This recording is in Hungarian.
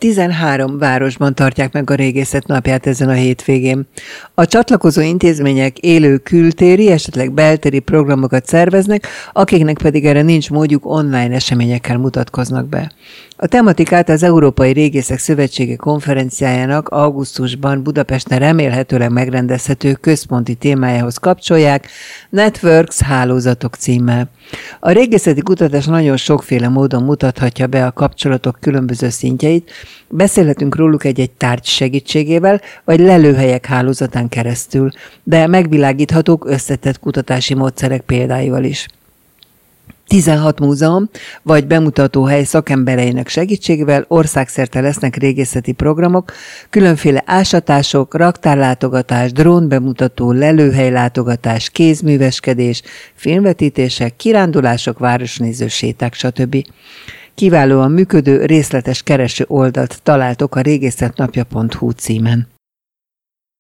13 városban tartják meg a régészet napját ezen a hétvégén. A csatlakozó intézmények élő kültéri, esetleg beltéri programokat szerveznek, akiknek pedig erre nincs módjuk, online eseményekkel mutatkoznak be. A tematikát az Európai Régészek Szövetsége konferenciájának augusztusban Budapesten remélhetőleg megrendezhető központi témájához kapcsolják, Networks hálózatok címmel. A régészeti kutatás nagyon sokféle módon mutathatja be a kapcsolatok különböző szintjeit, beszélhetünk róluk egy-egy tárgy segítségével, vagy lelőhelyek hálózatán keresztül, de megvilágíthatók összetett kutatási módszerek példáival is. 16 múzeum vagy bemutatóhely szakembereinek segítségével országszerte lesznek régészeti programok, különféle ásatások, raktárlátogatás, drónbemutató, lelőhelylátogatás, kézműveskedés, filmvetítések, kirándulások, városnéző séták, stb. Kiválóan működő, részletes kereső oldalt találtok a régészetnapja.hu címen.